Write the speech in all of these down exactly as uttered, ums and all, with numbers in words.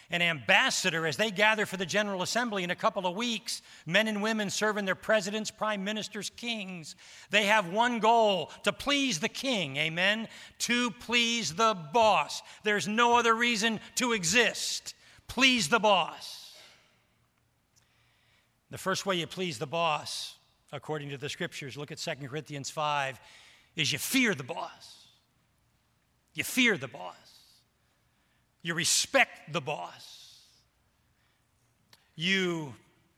An ambassador, as they gather for the General Assembly in a couple of weeks, men and women serving their presidents, prime ministers, kings, they have one goal: to please the king, amen? To please the boss. There's no other reason to exist. Please the boss. The first way you please the boss, according to the scriptures, look at Second Corinthians five, is you fear the boss. You fear the boss. You respect the boss. You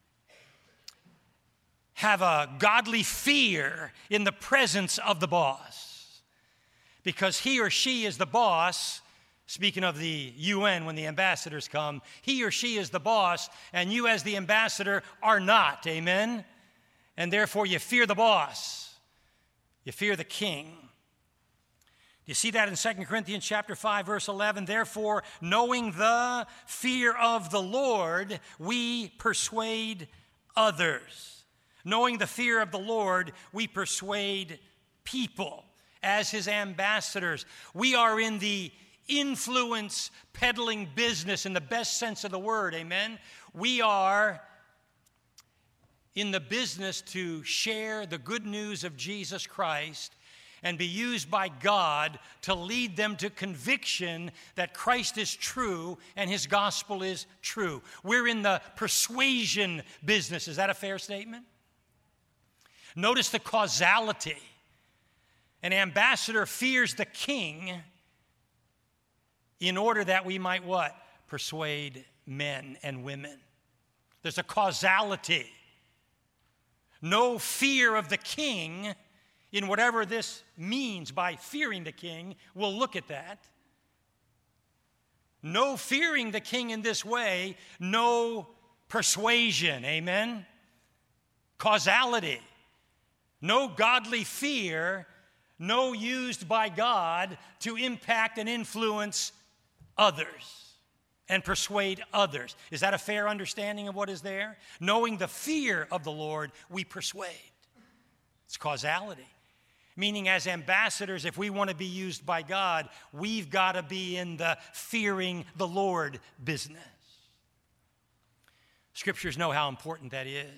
have a godly fear in the presence of the boss, because he or she is the boss. Speaking of the U N, when the ambassadors come, he or she is the boss, and you as the ambassador are not, amen? And therefore you fear the boss. You fear the king. You see that in Second Corinthians chapter five, verse eleven. Therefore, knowing the fear of the Lord, we persuade others. Knowing the fear of the Lord, we persuade people as his ambassadors. We are in the influence peddling business in the best sense of the word, amen? We are in the business to share the good news of Jesus Christ and be used by God to lead them to conviction that Christ is true and his gospel is true. We're in the persuasion business. Is that a fair statement? Notice the causality. An ambassador fears the king in order that we might what? Persuade men and women. There's a causality. No fear of the king, in whatever this means by fearing the king. We'll look at that. No fearing the king in this way, no persuasion, amen? Causality. No godly fear, no used by God to impact and influence others and persuade others. Is that a fair understanding of what is there? Knowing the fear of the Lord, we persuade. It's causality. Meaning, as ambassadors, if we want to be used by God, we've got to be in the fearing the Lord business. Scriptures know how important that is.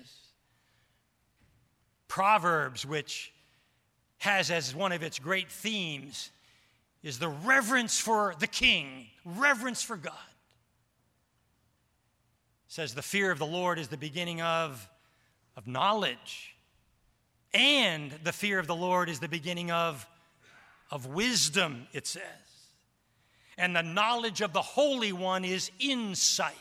Proverbs, which has as one of its great themes, is the reverence for the king, reverence for God. It says the fear of the Lord is the beginning of, of knowledge. And the fear of the Lord is the beginning of, of wisdom, it says. And the knowledge of the Holy One is insight.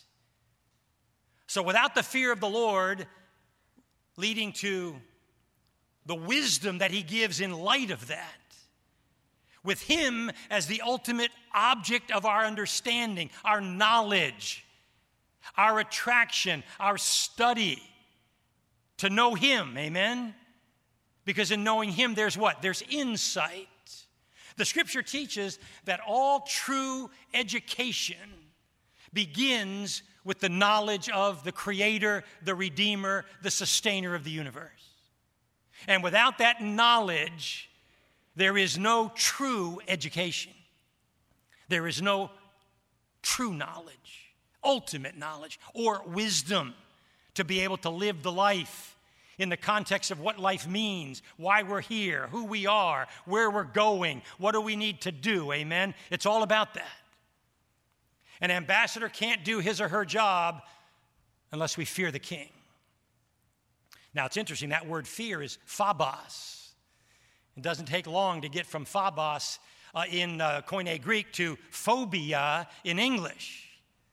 So without the fear of the Lord, leading to the wisdom that he gives in light of that, with him as the ultimate object of our understanding, our knowledge, our attraction, our study, to know him, amen? Because in knowing him, there's what? There's insight. The scripture teaches that all true education begins with the knowledge of the Creator, the Redeemer, the Sustainer of the universe. And without that knowledge, there is no true education. There is no true knowledge, ultimate knowledge, or wisdom to be able to live the life in the context of what life means, why we're here, who we are, where we're going, what do we need to do, amen? It's all about that. An ambassador can't do his or her job unless we fear the king. Now, it's interesting, that word fear is phobos. It doesn't take long to get from phobos uh, in uh, Koine Greek to phobia in English.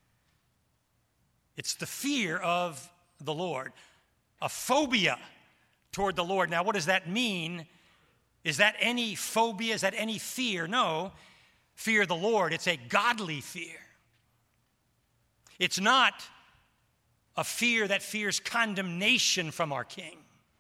It's the fear of the Lord. A phobia toward the Lord. Now, what does that mean? Is that any phobia? Is that any fear? No. Fear of the Lord. It's a godly fear. It's not a fear that fears condemnation from our King.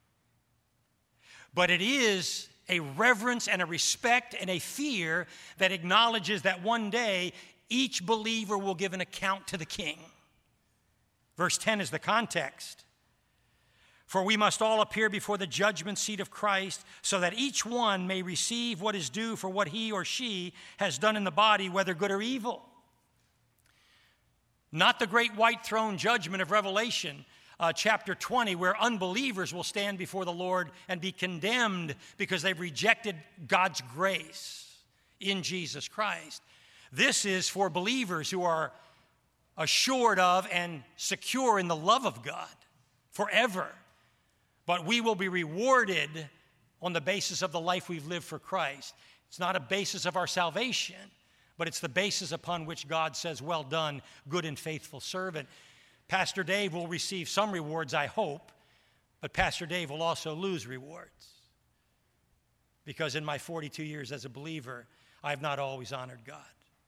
But it is a reverence and a respect and a fear that acknowledges that one day each believer will give an account to the King. Verse ten is the context. For we must all appear before the judgment seat of Christ, so that each one may receive what is due for what he or she has done in the body, whether good or evil. Not the great white throne judgment of Revelation, uh, chapter twenty, where unbelievers will stand before the Lord and be condemned because they've rejected God's grace in Jesus Christ. This is for believers who are assured of and secure in the love of God forever. But we will be rewarded on the basis of the life we've lived for Christ. It's not a basis of our salvation, but it's the basis upon which God says, well done, good and faithful servant. Pastor Dave will receive some rewards, I hope, but Pastor Dave will also lose rewards. Because in my forty-two years as a believer, I have not always honored God.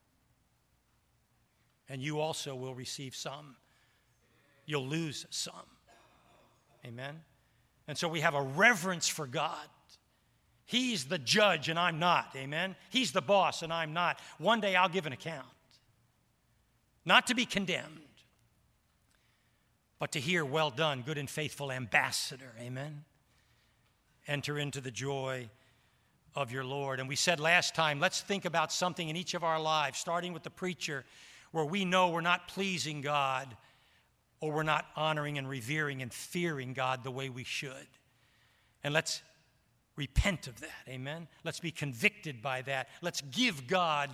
And you also will receive some. You'll lose some. Amen? And so we have a reverence for God. He's the judge and I'm not. Amen? He's the boss and I'm not. One day I'll give an account. Not to be condemned, but to hear, well done, good and faithful ambassador. Amen? Enter into the joy of your Lord. And we said last time, let's think about something in each of our lives, starting with the preacher, where we know we're not pleasing God or we're not honoring and revering and fearing God the way we should. And let's repent of that, amen? Let's be convicted by that. Let's give God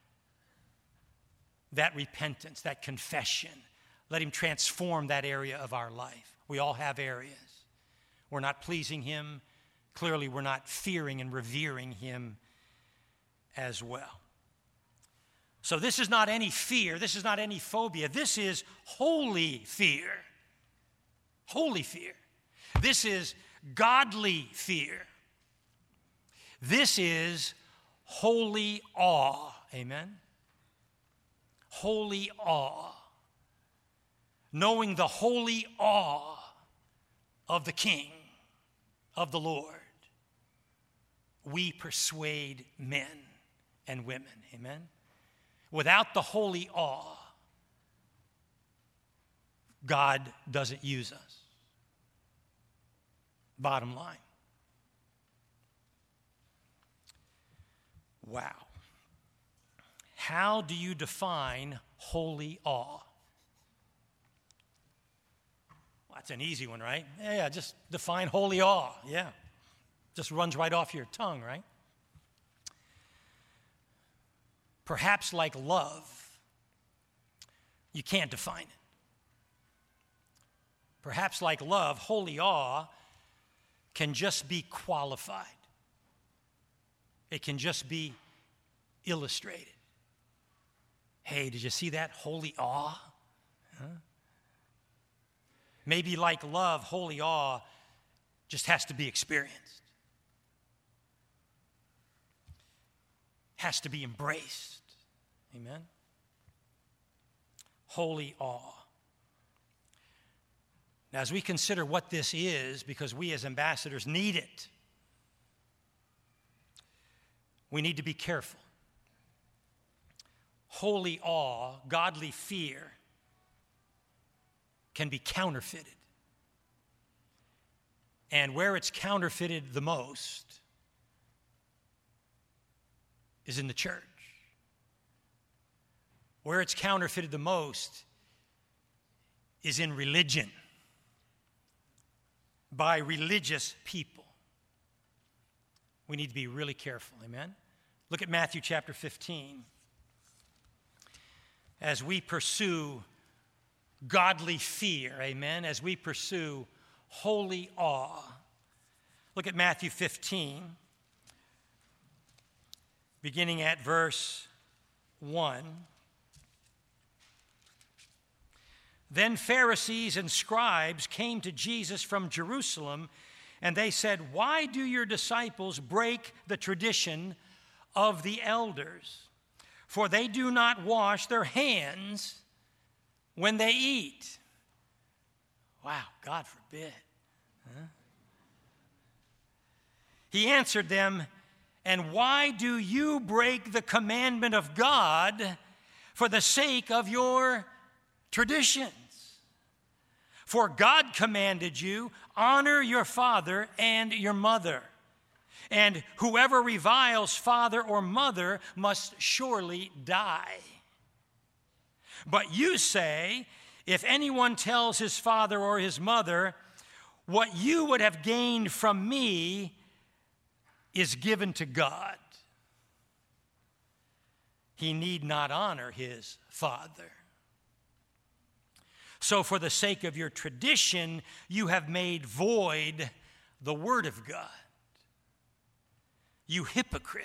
that repentance, that confession. Let him transform that area of our life. We all have areas. We're not pleasing him. Clearly, we're not fearing and revering him as well. So this is not any fear. This is not any phobia. This is holy fear. Holy fear. This is godly fear. This is holy awe. Amen? Holy awe. Knowing the holy awe of the King, of the Lord, we persuade men and women. Amen? Without the holy awe, God doesn't use us. Bottom line. Wow. How do you define holy awe? Well, that's an easy one, right? Yeah, yeah, just define holy awe. Yeah. Just runs right off your tongue, right? Perhaps like love, you can't define it. Perhaps like love, holy awe can just be qualified. It can just be illustrated. Hey, did you see that holy awe? Huh? Maybe like love, holy awe just has to be experienced. Has to be embraced. Amen? Holy awe. Now, as we consider what this is, because we as ambassadors need it, we need to be careful. Holy awe, godly fear, can be counterfeited. And where it's counterfeited the most is in the church. Where it's counterfeited the most is in religion, by religious people. We need to be really careful, amen? Look at Matthew chapter fifteen. As we pursue godly fear, amen, as we pursue holy awe. Look at Matthew fifteen, beginning at verse one. Then Pharisees and scribes came to Jesus from Jerusalem, and they said, "Why do your disciples break the tradition of the elders? For they do not wash their hands when they eat." Wow, God forbid. Huh? He answered them, "And why do you break the commandment of God for the sake of your traditions? For God commanded you, honor your father and your mother. And whoever reviles father or mother must surely die. But you say, if anyone tells his father or his mother, what you would have gained from me is given to God, he need not honor his father. So for the sake of your tradition, you have made void the word of God. You hypocrites.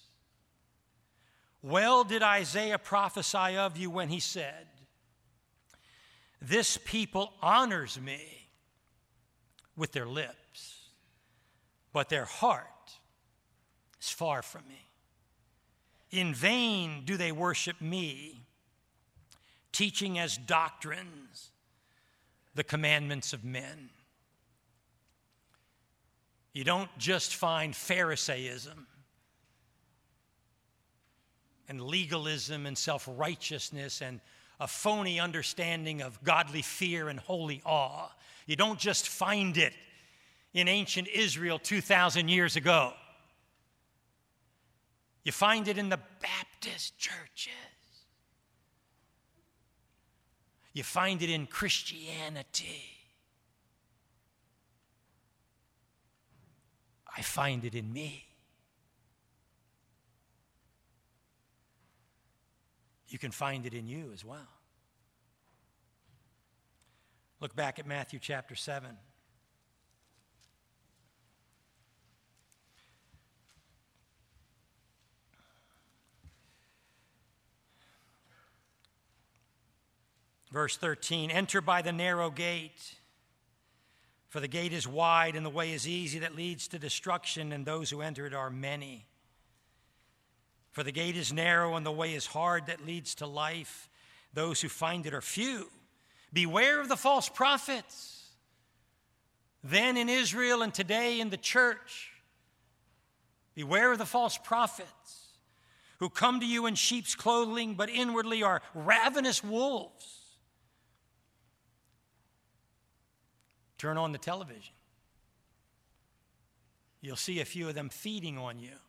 Well did Isaiah prophesy of you when he said, this people honors me with their lips, but their heart is far from me. In vain do they worship me, teaching as doctrines the commandments of men. You don't just find Pharisaism and legalism and self-righteousness and a phony understanding of godly fear and holy awe. You don't just find it in ancient Israel two thousand years ago. You find it in the Baptist churches. You find it in Christianity. I find it in me. You can find it in you as well. Look back at Matthew chapter seven. Verse thirteen, enter by the narrow gate, for the gate is wide and the way is easy that leads to destruction, and those who enter it are many. For the gate is narrow and the way is hard that leads to life. Those who find it are few. Beware of the false prophets. Then in Israel and today in the church, beware of the false prophets who come to you in sheep's clothing, but inwardly are ravenous wolves. Turn on the television. You'll see a few of them feeding on you.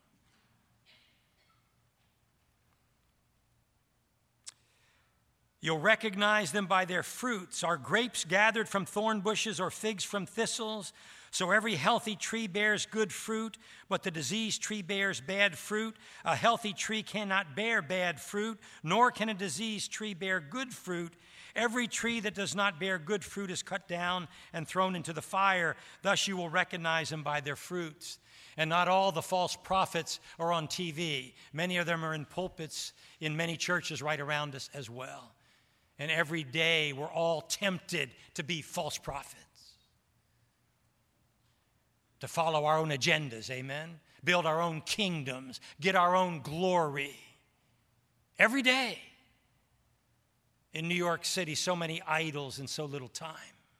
You'll recognize them by their fruits. Are grapes gathered from thorn bushes or figs from thistles? So every healthy tree bears good fruit, but the diseased tree bears bad fruit. A healthy tree cannot bear bad fruit, nor can a diseased tree bear good fruit. Every tree that does not bear good fruit is cut down and thrown into the fire. Thus you will recognize them by their fruits. And not all the false prophets are on T V. Many of them are in pulpits in many churches right around us as well. And every day we're all tempted to be false prophets, to follow our own agendas, amen? Build our own kingdoms, get our own glory. Every day. In New York City, so many idols in so little time.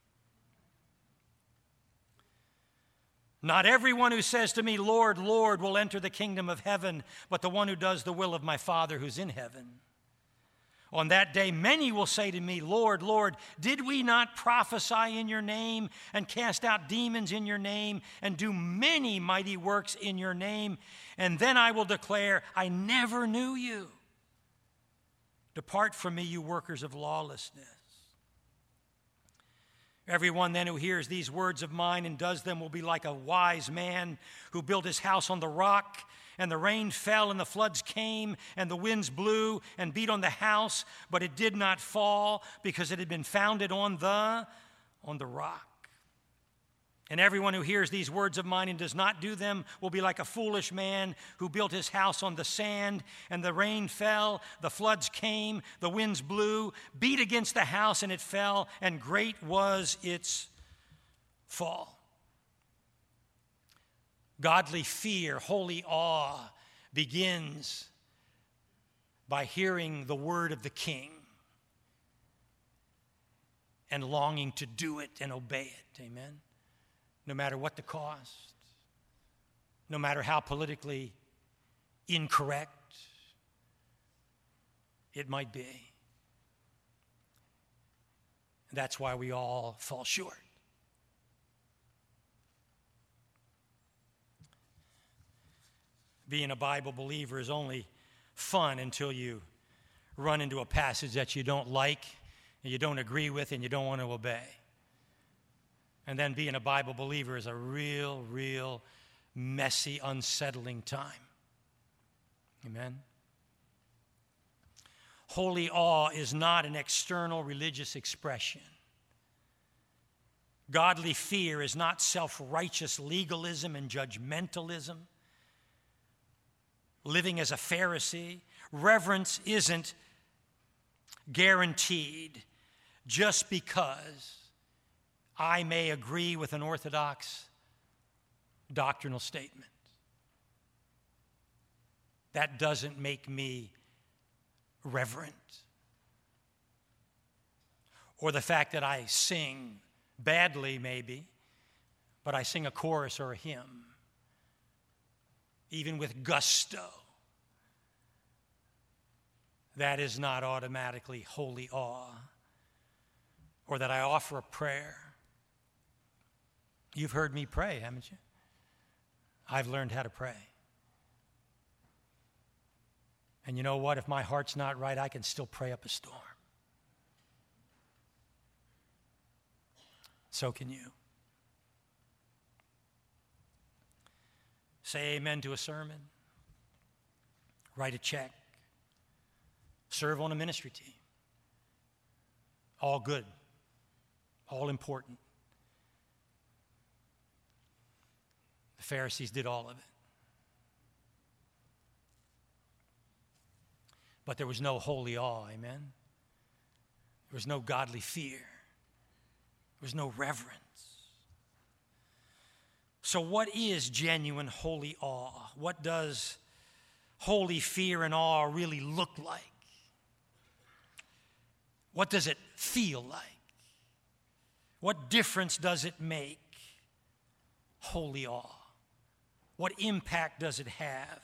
Not everyone who says to me, Lord, Lord, will enter the kingdom of heaven, but the one who does the will of my Father who's in heaven. On that day, many will say to me, Lord, Lord, did we not prophesy in your name and cast out demons in your name and do many mighty works in your name? And then I will declare, I never knew you. Depart from me, you workers of lawlessness. Everyone then who hears these words of mine and does them will be like a wise man who built his house on the rock, and the rain fell and the floods came and the winds blew and beat on the house, but it did not fall because it had been founded on the, on the rock. And everyone who hears these words of mine and does not do them will be like a foolish man who built his house on the sand, and the rain fell, the floods came, the winds blew, beat against the house, and it fell, and great was its fall. Godly fear, holy awe, begins by hearing the word of the King and longing to do it and obey it. Amen? No matter what the cost, no matter how politically incorrect it might be. That's why we all fall short. Being a Bible believer is only fun until you run into a passage that you don't like, and you don't agree with, and you don't want to obey. And then being a Bible believer is a real, real messy, unsettling time. Amen? Holy awe is not an external religious expression. Godly fear is not self-righteous legalism and judgmentalism. Living as a Pharisee. Reverence isn't guaranteed just because I may agree with an orthodox doctrinal statement. That doesn't make me reverent. Or the fact that I sing badly, maybe, but I sing a chorus or a hymn, even with gusto. That is not automatically holy awe. Or that I offer a prayer. You've heard me pray, haven't you? I've learned how to pray. And you know what? If my heart's not right, I can still pray up a storm. So can you. Say amen to a sermon. Write a check. Serve on a ministry team. All good. All important. The Pharisees did all of it. But there was no holy awe, amen? There was no godly fear. There was no reverence. So what is genuine holy awe? What does holy fear and awe really look like? What does it feel like? What difference does it make? Holy awe. What impact does it have?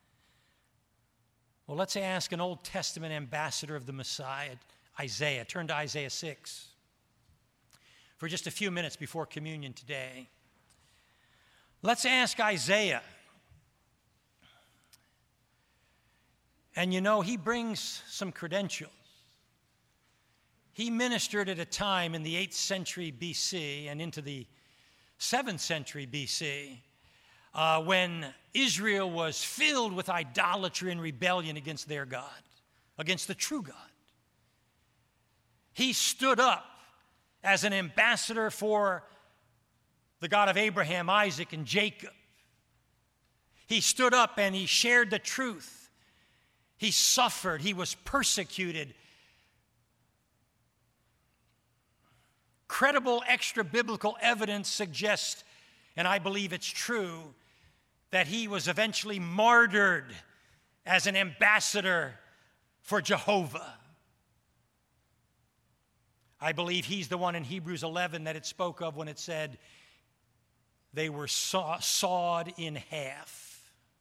Well, let's ask an Old Testament ambassador of the Messiah, Isaiah. Turn to Isaiah six for just a few minutes before communion today. Let's ask Isaiah. And you know, he brings some credentials. He ministered at a time in the eighth century B C and into the seventh century B C uh, when Israel was filled with idolatry and rebellion against their God, against the true God. He stood up as an ambassador for the God of Abraham, Isaac, and Jacob. He stood up and he shared the truth. He suffered. He was persecuted. Credible extra-biblical evidence suggests, and I believe it's true, that he was eventually martyred as an ambassador for Jehovah. I believe he's the one in Hebrews eleven that it spoke of when it said they were saw, sawed in half.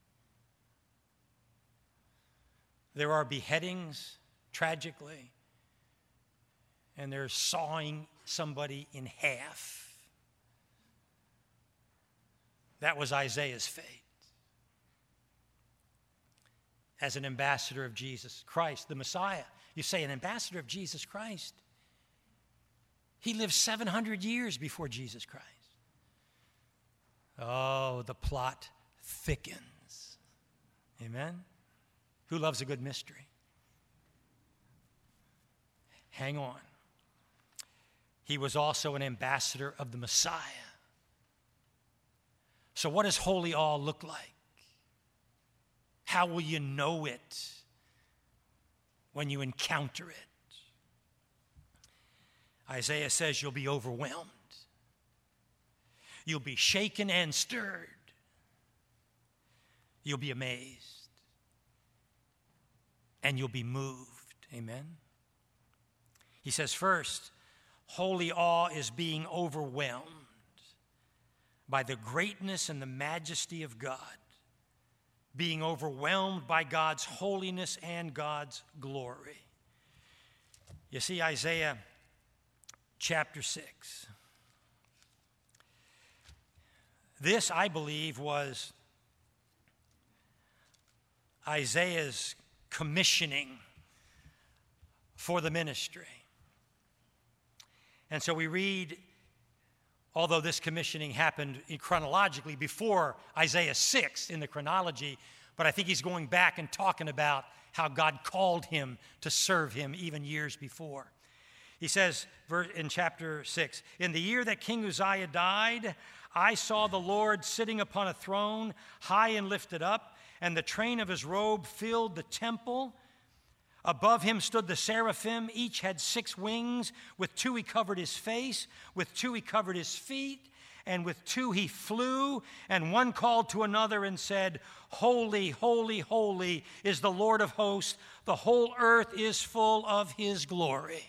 There are beheadings, tragically, and they're sawing somebody in half. That was Isaiah's fate. As an ambassador of Jesus Christ, the Messiah. You say, an ambassador of Jesus Christ? He lived seven hundred years before Jesus Christ. Oh, the plot thickens. Amen? Who loves a good mystery? Hang on. He was also an ambassador of the Messiah. So what does holy awe look like? How will you know it when you encounter it? Isaiah says you'll be overwhelmed. You'll be shaken and stirred. You'll be amazed. And you'll be moved. Amen? He says first, holy awe is being overwhelmed by the greatness and the majesty of God, being overwhelmed by God's holiness and God's glory. You see, Isaiah chapter six. This, I believe, was Isaiah's commissioning for the ministry. And so we read, although this commissioning happened chronologically before Isaiah six in the chronology, but I think he's going back and talking about how God called him to serve him even years before. He says in chapter six, "In the year that King Uzziah died, I saw the Lord sitting upon a throne, high and lifted up, and the train of his robe filled the temple. Above him stood the seraphim. Each had six wings. With two he covered his face, with two he covered his feet, and with two he flew. And one called to another and said, 'Holy, holy, holy is the Lord of hosts. The whole earth is full of his glory.'"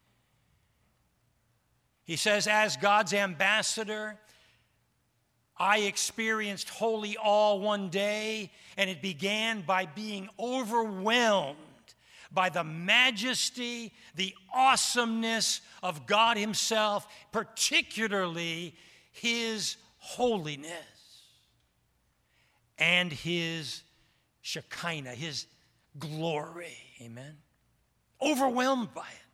He says, as God's ambassador, I experienced holy awe one day, and it began by being overwhelmed by the majesty, the awesomeness of God himself, particularly his holiness and his Shekinah, his glory. Amen. Overwhelmed by it.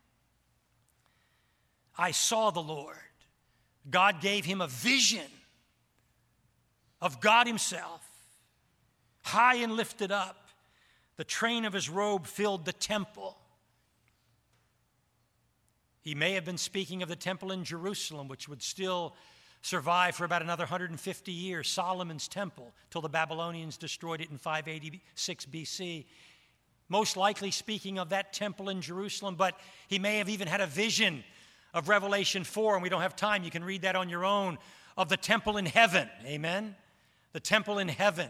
I saw the Lord. God gave him a vision of God himself, high and lifted up. The train of his robe filled the temple. He may have been speaking of the temple in Jerusalem, which would still survive for about another one hundred fifty years, Solomon's temple, till the Babylonians destroyed it in five eighty-six B C. Most likely speaking of that temple in Jerusalem, but he may have even had a vision of Revelation four, and we don't have time, you can read that on your own, of the temple in heaven, amen? The temple in heaven,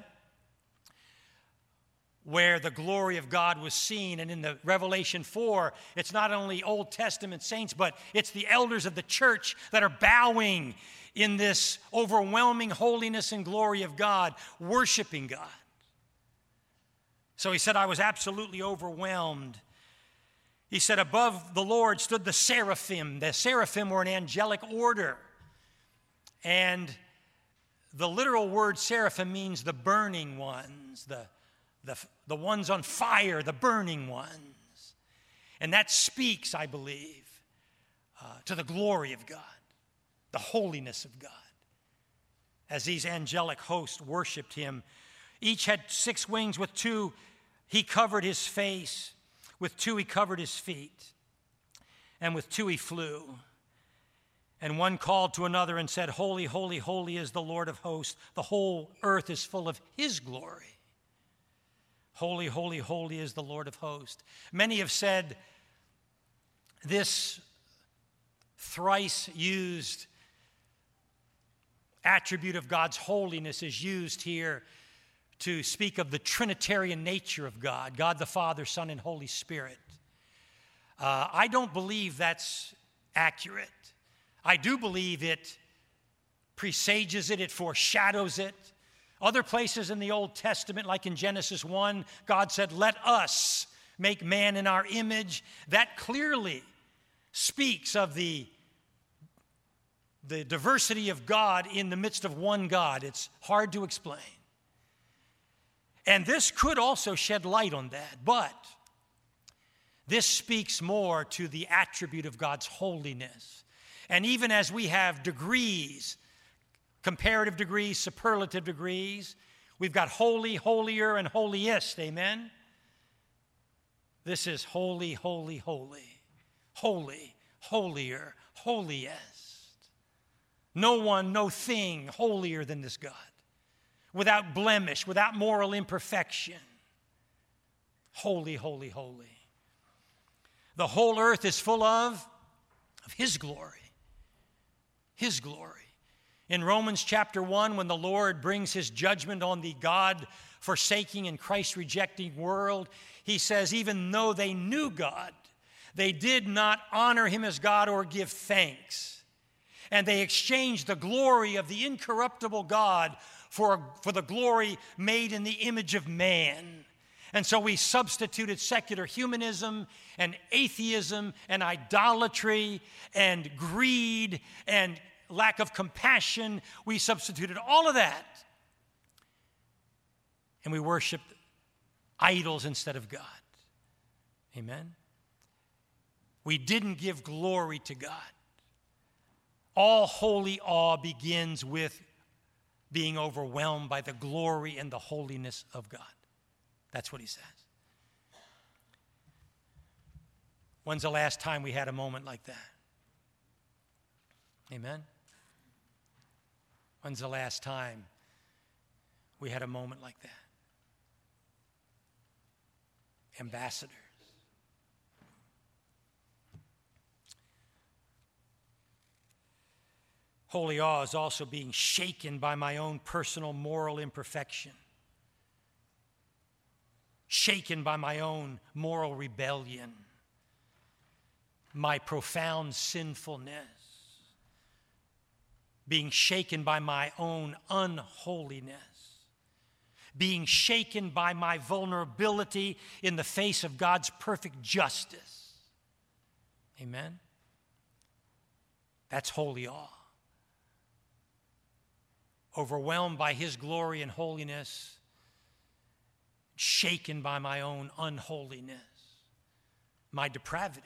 where the glory of God was seen. And in the Revelation four, it's not only Old Testament saints, but it's the elders of the church that are bowing in this overwhelming holiness and glory of God, worshiping God. So he said, I was absolutely overwhelmed. He said, above the Lord stood the seraphim. The seraphim were an angelic order. And the literal word seraphim means the burning ones, the, the, the ones on fire, the burning ones. And that speaks, I believe, uh, to the glory of God, the holiness of God. As these angelic hosts worshiped him, each had six wings. With two, he covered his face. With two, he covered his feet. And with two, he flew. And one called to another and said, Holy, holy, holy is the Lord of hosts. The whole earth is full of his glory. Holy, holy, holy is the Lord of hosts. Many have said this thrice used attribute of God's holiness is used here to speak of the Trinitarian nature of God, God the Father, Son, and Holy Spirit. Uh, I don't believe that's accurate. I do believe it presages it, it foreshadows it. Other places in the Old Testament, like in Genesis one, God said, let us make man in our image. That clearly speaks of the, the diversity of God in the midst of one God. It's hard to explain. And this could also shed light on that, but this speaks more to the attribute of God's holiness. And even as we have degrees, comparative degrees, superlative degrees, we've got holy, holier, and holiest, amen? This is holy, holy, holy, holy, holier, holiest. No one, no thing holier than this God. Without blemish, without moral imperfection. Holy, holy, holy. The whole earth is full of, of his glory. His glory. In Romans chapter one, when the Lord brings his judgment on the God-forsaking and Christ-rejecting world, he says, even though they knew God, they did not honor him as God or give thanks. And they exchanged the glory of the incorruptible God for, for the glory made in the image of man. And so we substituted secular humanism and atheism and idolatry and greed and lack of compassion. We substituted all of that. And we worshiped idols instead of God. Amen? We didn't give glory to God. All holy awe begins with being overwhelmed by the glory and the holiness of God. That's what he says. When's the last time we had a moment like that? Amen? When's the last time we had a moment like that? Ambassadors. Holy awe is also being shaken by my own personal moral imperfection, shaken by my own moral rebellion, my profound sinfulness, being shaken by my own unholiness, being shaken by my vulnerability in the face of God's perfect justice. Amen? That's holy awe. Overwhelmed by his glory and holiness, shaken by my own unholiness, my depravity.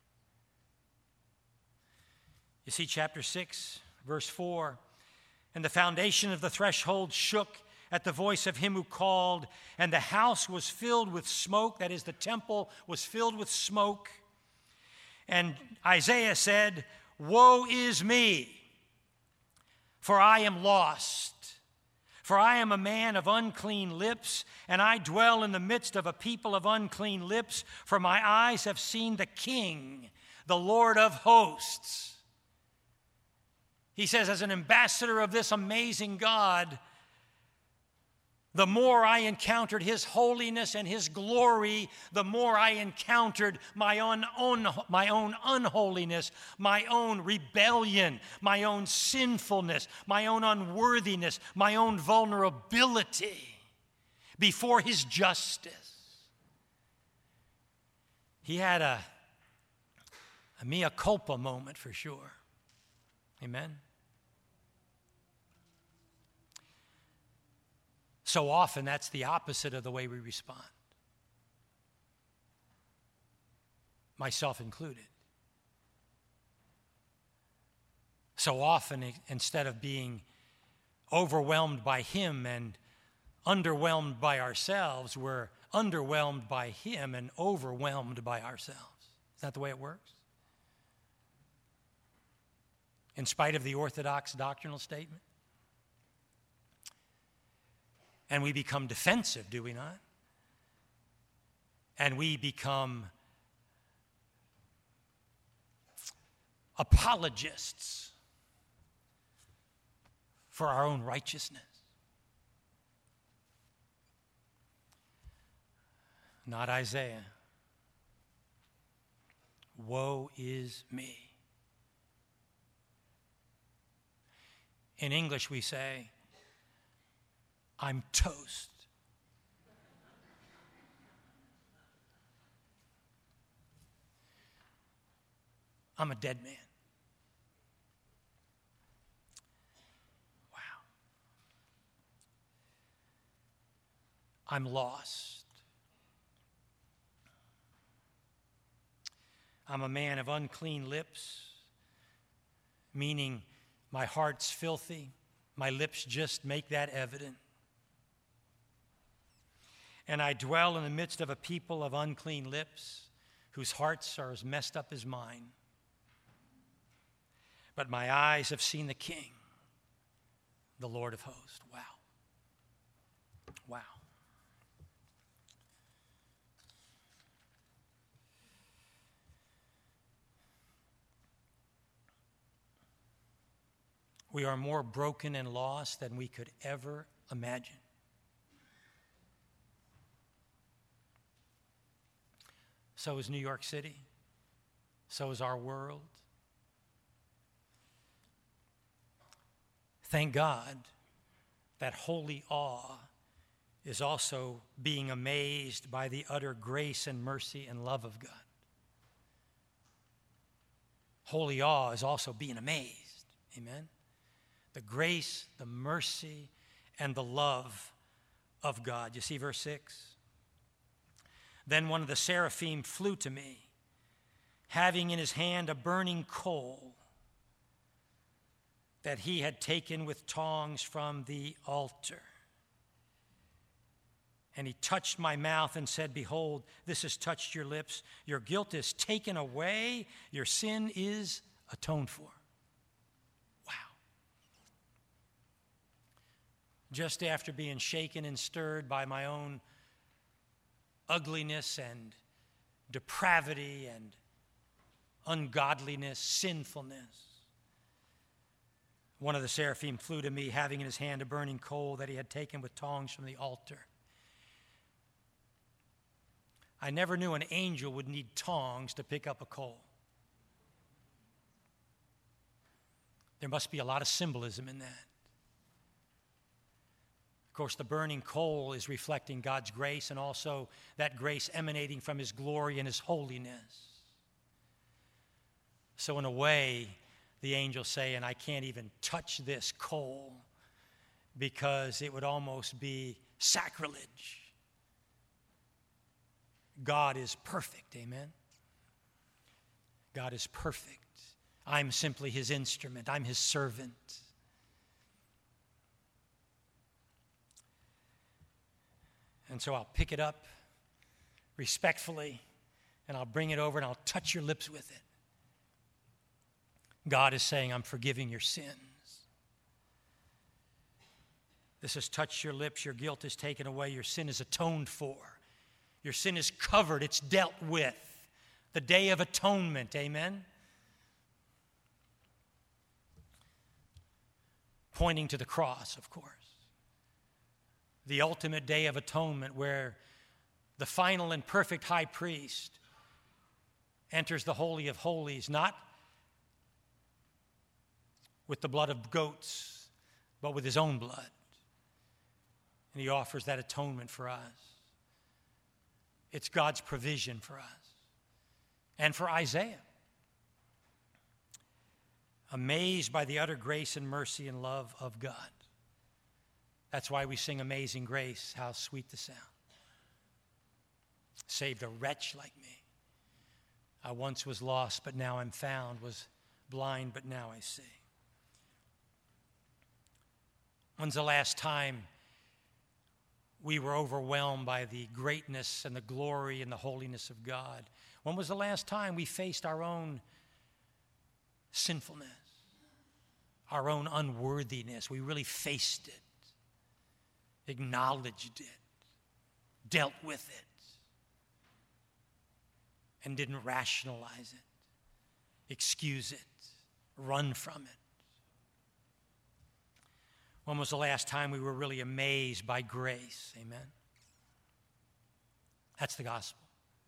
You see, chapter six, verse four, and the foundation of the threshold shook at the voice of him who called, and the house was filled with smoke. That is, the temple was filled with smoke. And Isaiah said, "Woe is me, for I am lost. For I am a man of unclean lips, and I dwell in the midst of a people of unclean lips, for my eyes have seen the King, the Lord of hosts." He says, as an ambassador of this amazing God, the more I encountered his holiness and his glory, the more I encountered my own, own, my own unholiness, my own rebellion, my own sinfulness, my own unworthiness, my own vulnerability before his justice. He had a, a mea culpa moment for sure. Amen? So often, that's the opposite of the way we respond, myself included. So often, instead of being overwhelmed by him and underwhelmed by ourselves, we're underwhelmed by him and overwhelmed by ourselves. Is that the way it works? In spite of the orthodox doctrinal statement? And we become defensive, do we not? And we become apologists for our own righteousness. Not Isaiah. Woe is me. In English we say, I'm toast. I'm a dead man. Wow. I'm lost. I'm a man of unclean lips, meaning my heart's filthy. My lips just make that evident. And I dwell in the midst of a people of unclean lips whose hearts are as messed up as mine. But my eyes have seen the King, the Lord of hosts. Wow. Wow. We are more broken and lost than we could ever imagine. So is New York City. So is our world. Thank God that holy awe is also being amazed by the utter grace and mercy and love of God. Holy awe is also being amazed. Amen? The grace, the mercy, and the love of God. You see verse six? Then one of the seraphim flew to me, having in his hand a burning coal that he had taken with tongs from the altar. And he touched my mouth and said, "Behold, this has touched your lips. Your guilt is taken away. Your sin is atoned for." Wow. Just after being shaken and stirred by my own ugliness and depravity and ungodliness, sinfulness, one of the seraphim flew to me, having in his hand a burning coal that he had taken with tongs from the altar. I never knew an angel would need tongs to pick up a coal. There must be a lot of symbolism in that. Of course, the burning coal is reflecting God's grace, and also that grace emanating from his glory and his holiness. So in a way, the angels say, and I can't even touch this coal because it would almost be sacrilege. God is perfect, amen? God is perfect. I'm simply his instrument. I'm his servant. And so I'll pick it up respectfully, and I'll bring it over, and I'll touch your lips with it. God is saying, I'm forgiving your sins. This has touched your lips. Your guilt is taken away. Your sin is atoned for. Your sin is covered. It's dealt with. The day of atonement, amen? Pointing to the cross, of course. The ultimate day of atonement, where the final and perfect high priest enters the Holy of Holies, not with the blood of goats, but with his own blood. And he offers that atonement for us. It's God's provision for us. And for Isaiah. Amazed by the utter grace and mercy and love of God. That's why we sing Amazing Grace, how sweet the sound. Saved a wretch like me. I once was lost, but now I'm found. Was blind, but now I see. When's the last time we were overwhelmed by the greatness and the glory and the holiness of God? When was the last time we faced our own sinfulness, our own unworthiness? We really faced it, acknowledged it, dealt with it, and didn't rationalize it, excuse it, run from it. When was the last time we were really amazed by grace? Amen? That's the gospel.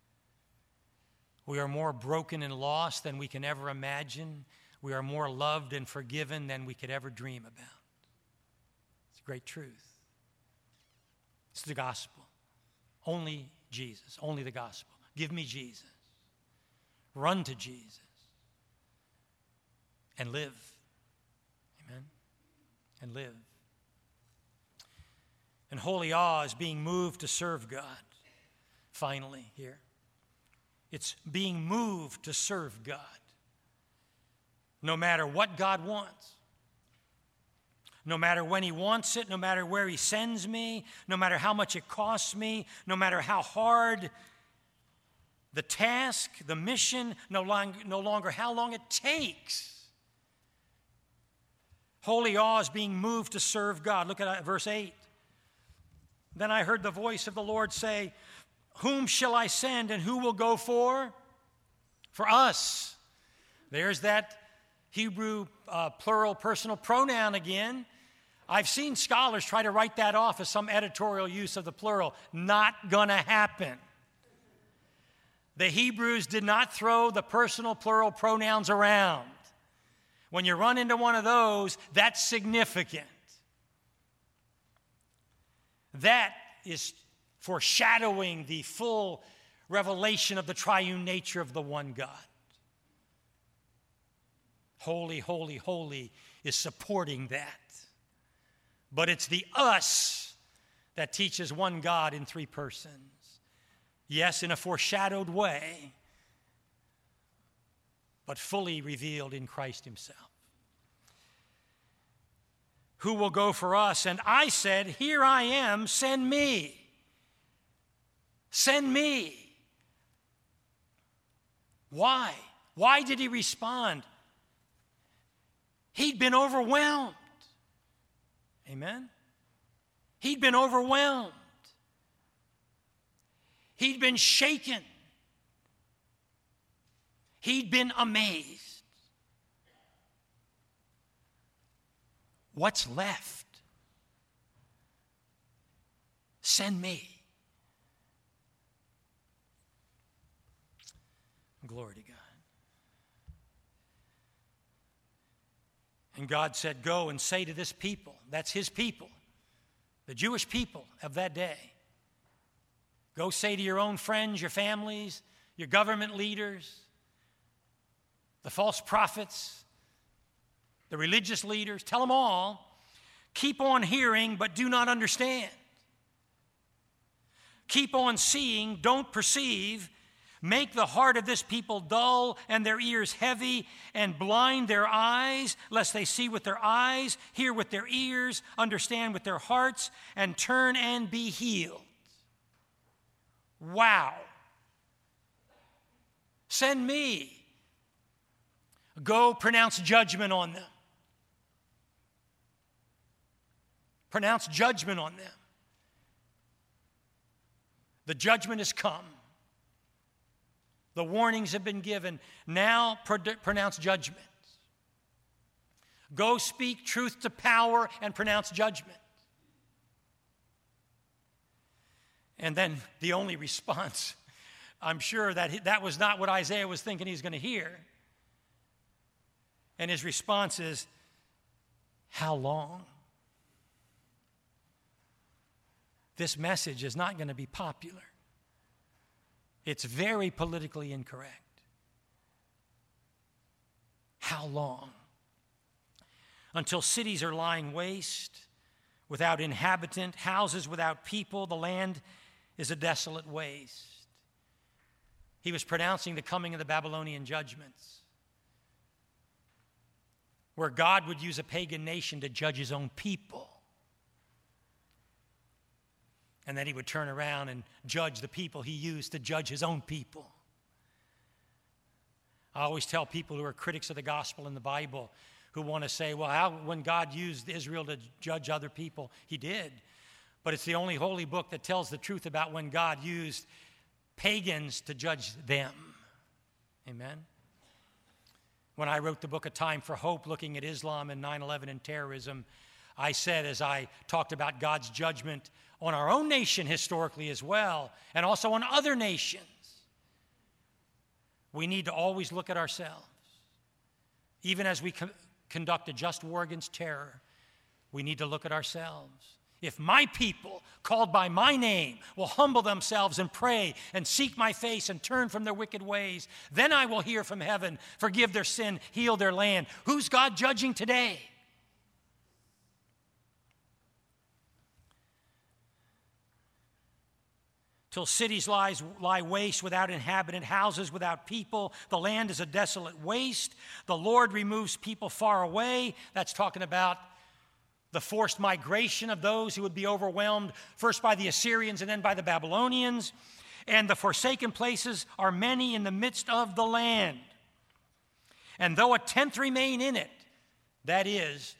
We are more broken and lost than we can ever imagine. We are more loved and forgiven than we could ever dream about. It's a great truth. It's the gospel. Only Jesus. Only the gospel. Give me Jesus. Run to Jesus. And live. Amen? And live. And holy awe is being moved to serve God. Finally, here. It's being moved to serve God. No matter what God wants. No matter when he wants it, no matter where he sends me, no matter how much it costs me, no matter how hard the task, the mission, no, long, no longer how long it takes. Holy awe is being moved to serve God. Look at verse eight. Then I heard the voice of the Lord say, "Whom shall I send, and who will go for?" For us. There's that Hebrew uh, plural personal pronoun again. I've seen scholars try to write that off as some editorial use of the plural. Not going to happen. The Hebrews did not throw the personal plural pronouns around. When you run into one of those, that's significant. That is foreshadowing the full revelation of the triune nature of the one God. Holy, holy, holy is supporting that. But it's the us that teaches one God in three persons. Yes, in a foreshadowed way, but fully revealed in Christ himself. Who will go for us? And I said, here I am, send me. Send me. Why? Why did he respond? He'd been overwhelmed. Amen? He'd been overwhelmed. He'd been shaken. He'd been amazed. What's left? Send me. Glory to God. And God said, go and say to this people, that's his people, the Jewish people of that day, go say to your own friends, your families, your government leaders, the false prophets, the religious leaders, tell them all, keep on hearing but do not understand. Keep on seeing, don't perceive. Make the heart of this people dull and their ears heavy, and blind their eyes, lest they see with their eyes, hear with their ears, understand with their hearts, and turn and be healed. Wow. Send me. Go pronounce judgment on them. Pronounce judgment on them. The judgment has come. The warnings have been given. Now pro- pronounce judgment. Go speak truth to power and pronounce judgment. And then the only response, I'm sure that he, that was not what Isaiah was thinking he was going to hear. And his response is, how long? This message is not going to be popular. It's very politically incorrect. How long? Until cities are lying waste, without inhabitant, houses without people, the land is a desolate waste. He was pronouncing the coming of the Babylonian judgments, where God would use a pagan nation to judge his own people. And then he would turn around and judge the people he used to judge his own people. I always tell people who are critics of the gospel and the Bible, who want to say, well, how, when God used Israel to judge other people, he did. But it's the only holy book that tells the truth about when God used pagans to judge them. Amen? When I wrote the book A Time for Hope, looking at Islam and nine eleven and terrorism, I said, as I talked about God's judgment on our own nation historically as well, and also on other nations, we need to always look at ourselves. Even as we co- conduct a just war against terror, we need to look at ourselves. If my people, called by my name, will humble themselves and pray and seek my face and turn from their wicked ways, then I will hear from heaven, forgive their sin, heal their land. Who's God judging today? Till cities lies, lie waste without inhabitant, houses without people. The land is a desolate waste. The Lord removes people far away. That's talking about the forced migration of those who would be overwhelmed, first by the Assyrians and then by the Babylonians. And the forsaken places are many in the midst of the land. And though a tenth remain in it, that is,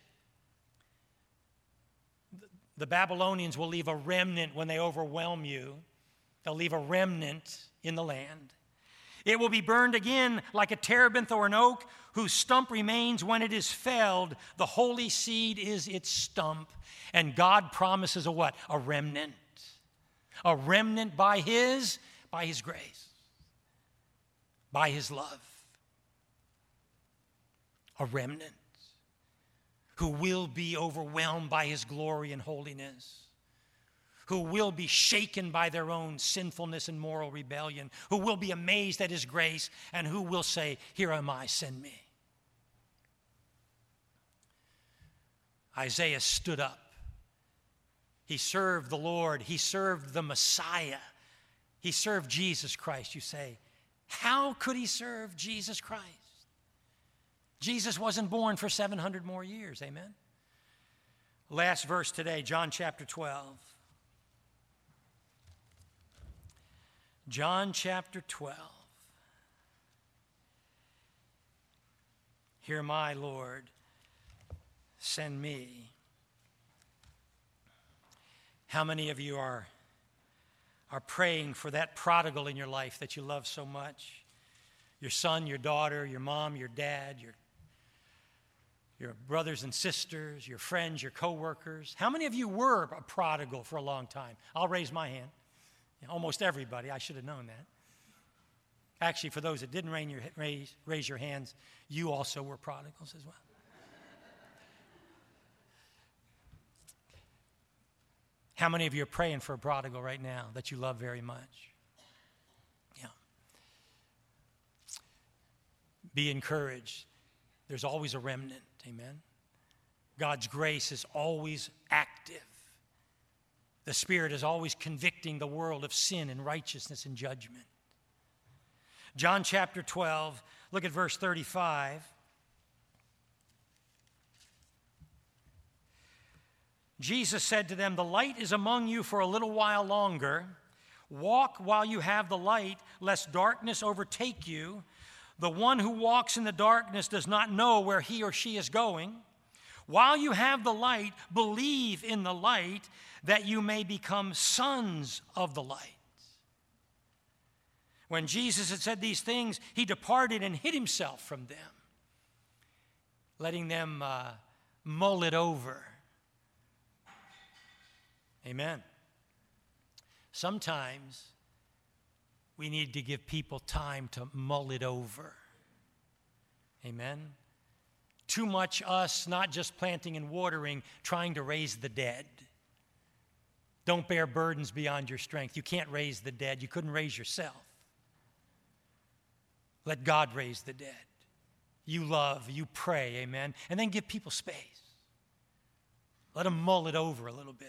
the Babylonians will leave a remnant when they overwhelm you. They'll leave a remnant in the land. It will be burned again like a terebinth or an oak, whose stump remains when it is felled. The holy seed is its stump. And God promises a what? A remnant. A remnant by his, by his grace. By his love. A remnant who will be overwhelmed by his glory and holiness, who will be shaken by their own sinfulness and moral rebellion, who will be amazed at his grace, and who will say, here am I, send me. Isaiah stood up. He served the Lord. He served the Messiah. He served Jesus Christ. You say, how could he serve Jesus Christ? Jesus wasn't born for seven hundred more years. Amen. Last verse today, John chapter twelve. John chapter twelve. Here, my Lord, send me. How many of you are, are praying for that prodigal in your life that you love so much? Your son, your daughter, your mom, your dad, your, your brothers and sisters, your friends, your coworkers. How many of you were a prodigal for a long time? I'll raise my hand. Almost everybody. I should have known that. Actually, for those that didn't raise your, raise, raise your hands, you also were prodigals as well. How many of you are praying for a prodigal right now that you love very much? Yeah. Be encouraged. There's always a remnant. Amen. God's grace is always active. The Spirit is always convicting the world of sin and righteousness and judgment. John chapter twelve, look at verse thirty-five. Jesus said to them, "The light is among you for a little while longer. Walk while you have the light, lest darkness overtake you. The one who walks in the darkness does not know where he or she is going. While you have the light, believe in the light, that you may become sons of the light." When Jesus had said these things, he departed and hid himself from them, letting them uh, mull it over. Amen. Sometimes we need to give people time to mull it over. Amen. Too much us, not just planting and watering, trying to raise the dead. Don't bear burdens beyond your strength. You can't raise the dead. You couldn't raise yourself. Let God raise the dead. You love, you pray, amen, and then give people space. Let them mull it over a little bit.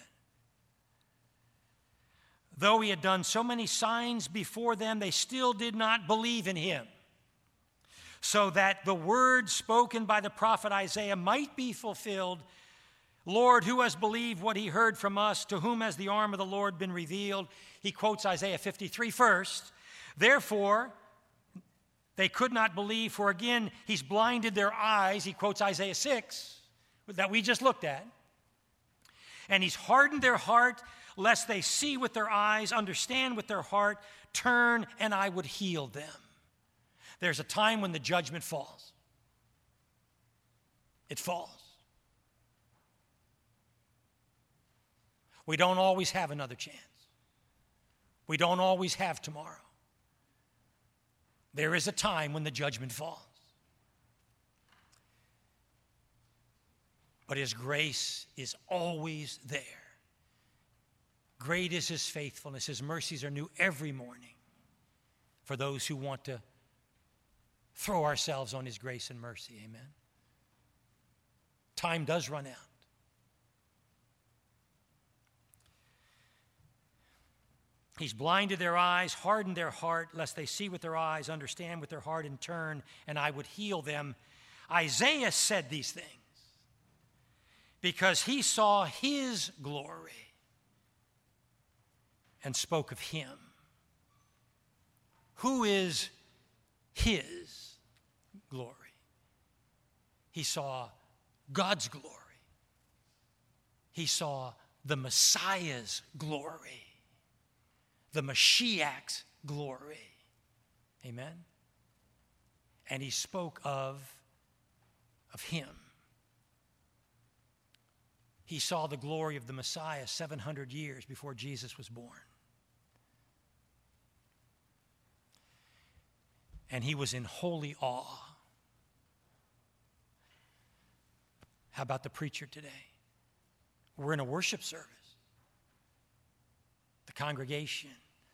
Though he had done so many signs before them, they still did not believe in him, so that the word spoken by the prophet Isaiah might be fulfilled. "Lord, who has believed what he heard from us? To whom has the arm of the Lord been revealed?" He quotes Isaiah fifty-three first. Therefore, they could not believe, for again, he's blinded their eyes. He quotes Isaiah six, that we just looked at. And he's hardened their heart, lest they see with their eyes, understand with their heart, turn, and I would heal them. There's a time when the judgment falls. It falls. We don't always have another chance. We don't always have tomorrow. There is a time when the judgment falls. But his grace is always there. Great is his faithfulness. His mercies are new every morning for those who want to throw ourselves on his grace and mercy. Amen. Time does run out. He's blinded their eyes, hardened their heart, lest they see with their eyes, understand with their heart, and turn, and I would heal them. Isaiah said these things because he saw his glory and spoke of him. Who is his glory? He saw God's glory. He saw the Messiah's glory. The Mashiach's glory. Amen? And he spoke of, of him. He saw the glory of the Messiah seven hundred years before Jesus was born. And he was in holy awe. How about the preacher today? We're in a worship service. The congregation.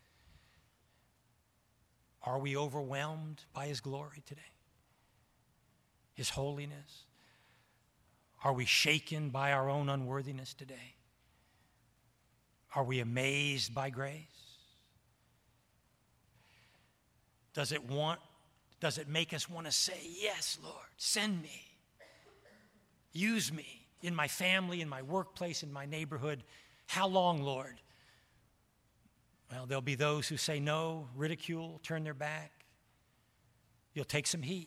Are we overwhelmed by his glory today? His holiness? Are we shaken by our own unworthiness today? Are we amazed by grace? Does it want does it make us want to say, yes, Lord, send me. Use me in my family, in my workplace, in my neighborhood. How long, Lord? Well, there'll be those who say no, ridicule, turn their back. You'll take some heat.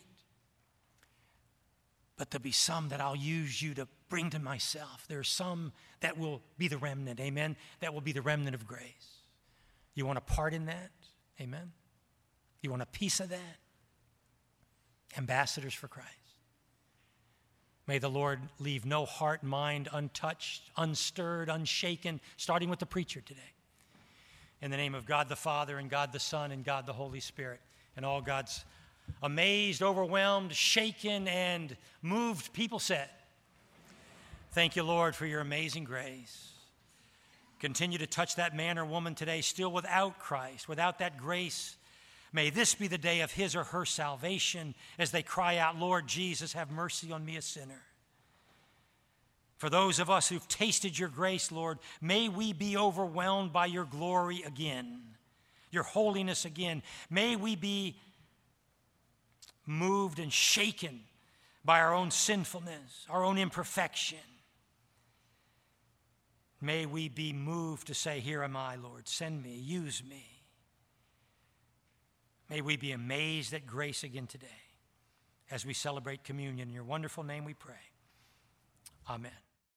But there'll be some that I'll use you to bring to myself. There are some that will be the remnant, amen? That will be the remnant of grace. You want a part in that? Amen? You want a piece of that? Ambassadors for Christ. May the Lord leave no heart, mind untouched, unstirred, unshaken, starting with the preacher today. In the name of God the Father, and God the Son, and God the Holy Spirit, and all God's amazed, overwhelmed, shaken, and moved people said, thank you, Lord, for your amazing grace. Continue to touch that man or woman today still without Christ, without that grace. May this be the day of his or her salvation as they cry out, Lord Jesus, have mercy on me, a sinner. For those of us who've tasted your grace, Lord, may we be overwhelmed by your glory again, your holiness again. May we be moved and shaken by our own sinfulness, our own imperfection. May we be moved to say, here am I, Lord, send me, use me. May we be amazed at grace again today as we celebrate communion. In your wonderful name we pray. Amen.